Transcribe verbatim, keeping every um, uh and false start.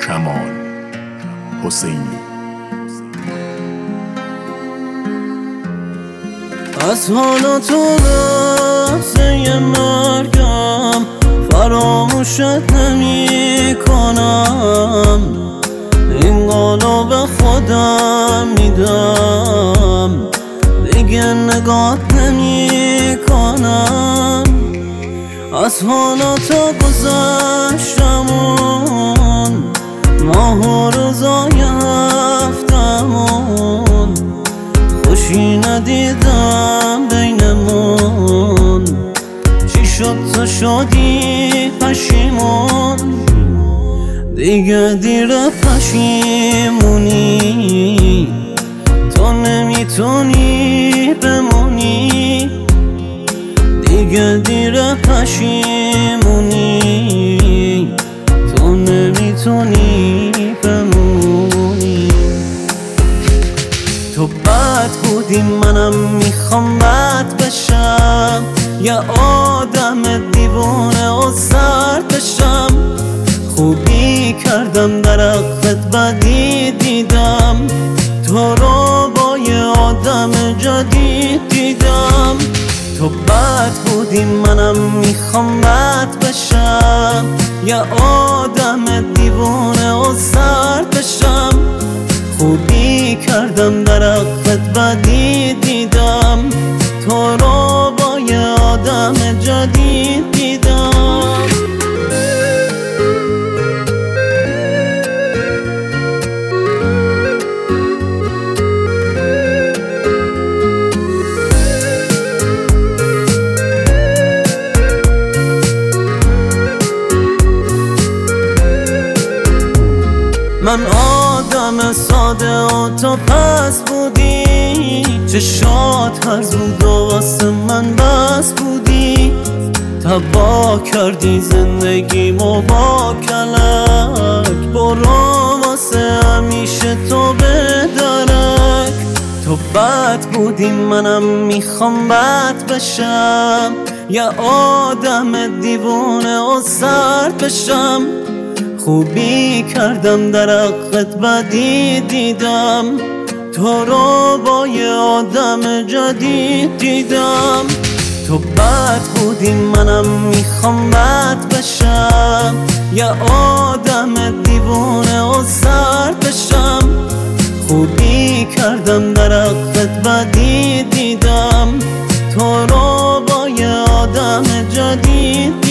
کمال حسینی. از حالا تو لحظه مرگم فراموشت نمی کنم، این قولو به خودم میدم، دیگه نگات نمی کنم. از حالا تا گذشتمون ماه و روزای هفتمون، خوشی ندیدم بینمون، چی شد تو شدی پشیمون، دیگه دیر پشیمونی، تو نمیتونی بمونی، دیگه دیر پشیمونی، تو نمیتونی بمونی. تو بد بودی منم میخوام بد بشم، یه آدم دیوونه و سرد بشم، خوبی کردم در حقت بدی دیدم، تو رو با یه آدم جدید دیدم. تو بد بودی منم میخوام بد بشم، یه آدم دیوونه و سرد بشم، خوبی کردم در حقت بدی دیدم، تو رو با یه آدم جدید دیدم. من آدم ساده و تو پس بودی، چشات هر زود و واسه من بس بودی، تباه کردی زندگیمو با کلک، برو واسه همیشه تو به درک. تو بد بودی منم میخوام بد بشم، یه آدم دیوونه و سرد بشم، خوبی کردم در حقت بدی دیدم، تو رو با یه آدم جدید دیدم. تو بد بودی منم میخوام بد بشم، یه آدم دیوونه و سرد بشم، خوبی کردم در حقت بدی دیدم، تو رو با یه آدم جدید دیدم.